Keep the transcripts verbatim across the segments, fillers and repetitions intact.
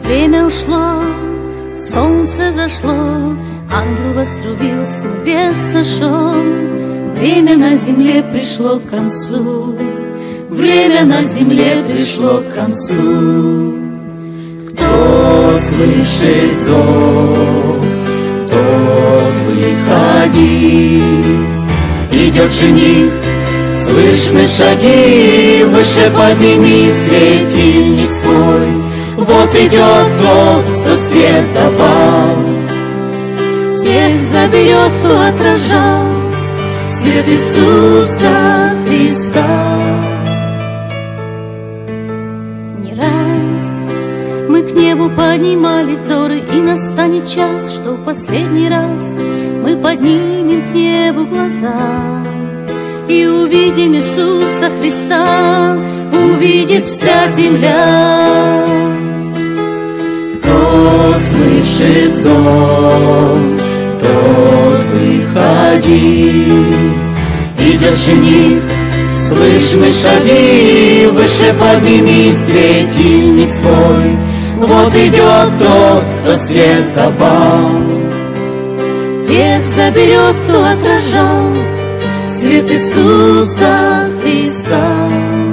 Время ушло, солнце зашло, ангел вострубил, с небес сошел. Время на земле пришло к концу, время на земле пришло к концу. Кто слышит зов, тот выходи. Идет жених, слышны шаги, выше подними светильник свой. Вот идет тот, кто свет давал, тех заберет, кто отражал свет Иисуса Христа. Не раз мы к небу поднимали взоры, и настанет час, что в последний раз мы поднимем к небу глаза и увидим Иисуса Христа, увидит вся земля. Кто слышит зов, тот выходи. Идет жених, слышны шаги, выше подними светильник свой. Вот идет тот, кто свет давал, тех заберет, кто отражал свет Иисуса Христа.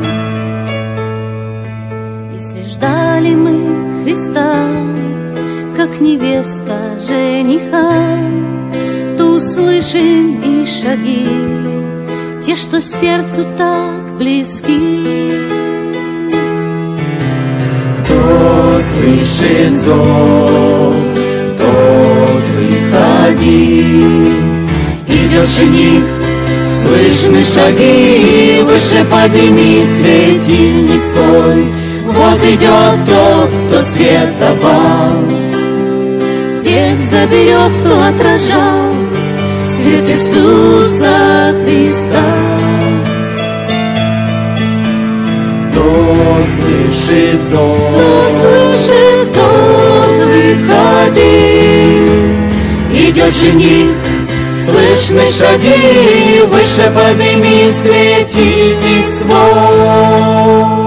Если ждали мы Христа, как невеста жениха, то услышим и шаги, те, что сердцу так близки. Кто слышит зов, тот выходи. Идет жених, слышны шаги, выше подними светильник свой. Вот идет тот, кто свет давал, тех заберет, кто отражал свет Иисуса Христа. Кто слышит зов, кто слышит зов, выходи. Идет жених, слышны шаги, выше подними светильник свой.